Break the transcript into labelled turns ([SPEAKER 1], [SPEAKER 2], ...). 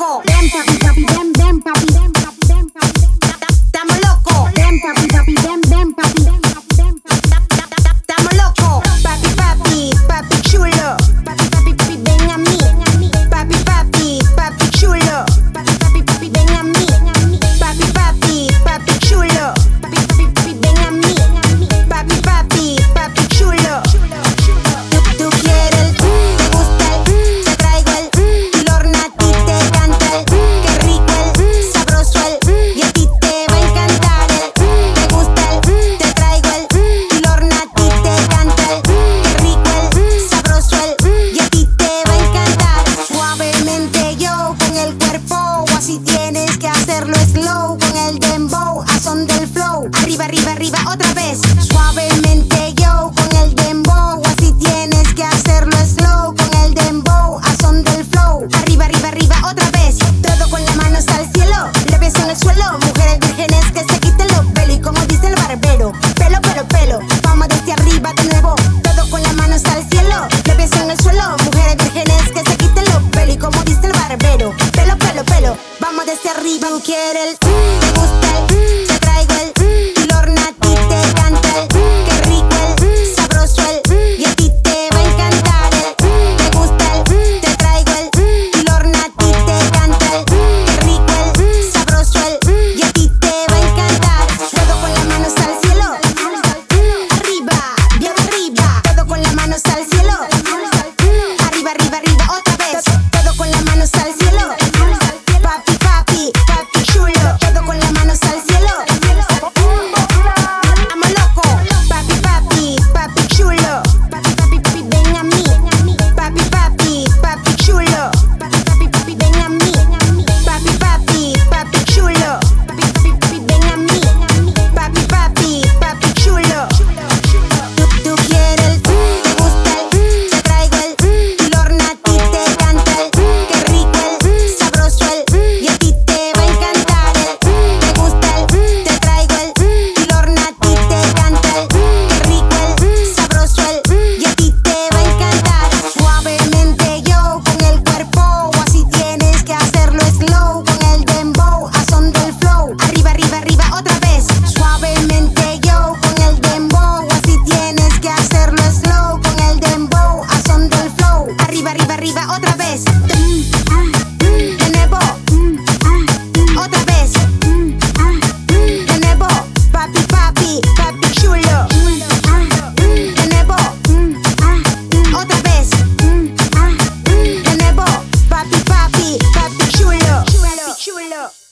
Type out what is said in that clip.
[SPEAKER 1] loco. Ven papi, papi, ven, ven papi, ven papi, ven papi, estamos locos. Ven papi, papi, ven, ven papi, ven papi, ven papi, estamos locos. Papi, papi, papi chulo. Papi, papi, papi, ven a mí. Papi, papi, papi chulo. Papi, papi, papi, ven a mí. Papi, papi, papi chulo. Papi, papi, papi, ven a mí. Papi, papi, papi chulo. Tú quieres, te gusta te traigo el Lorna, a ti te canta qué rico sabroso y a ti te va a encantar te gusta te traigo el Lorna, a ti te canta qué rico sabroso y a ti te va a encantar. Suavemente yo con el cuerpo, o así tienes que hacerlo slow con el dembow a son del flow. Arriba, arriba, arriba, otra vez. Suavemente yo con el dembow, así tienes que hacerlo slow con el dembow a son del flow. Arriba, arriba, arriba, otra vez. Todo con las manos al cielo, leves en el suelo. Mujeres vírgenes que se quiten los pelos y como dice el barbero, pelo, pelo, pelo. Vamos desde arriba de nuevo. Todo con las manos al cielo, leves en el suelo. Mujeres vírgenes que se quiten los pelos y como dice el barbero, pelo, pelo, pelo. Vamos desde arriba. Tú quieres te gusta te traigo el Lorna, a ti te canta qué rico sabroso y a ti te va a encantar te gusta te traigo el Lorna, a ti te canta qué rico sabroso y a ti te va a encantar. Todo con las manos al cielo, arriba, bien arriba. Todo con las manos al cielo, arriba, arriba, arriba, otra vez. Todo con las manos al cielo. Papi, papi, papi chulo. Todo con las manos al cielo. Estamos locos. Papi, papi, papi chulo. Papi, papi, papi, ven a mí. Papi, papi, papi chulo. Papi, papi, papi, ven a mí. Papi, papi, papi chulo. Papi, papi, papi, ven a mí. Papi, papi, papi chulo. Tú quieres, te gusta te traigo el Lorna, a ti te canta qué rico sabroso y a ti te va a encantar te gusta te traigo el Lorna, a ti te canta qué rico sabroso y a ti te va a encantar. Suavemente yo con el cuerpo, o así tienes que hacerlo slow con el dembow a son del flow. Arriba, arriba, arriba, otra vez. Suavemente yo con el dembow, o así tienes que hacerlo slow con el dembow a son del flow. Arriba, arriba, arriba, otra vez. De nuevo, otra vez. De nuevo, papi, papi, papi chulo. De nuevo, otra vez. De nuevo, papi, papi, papi chulo.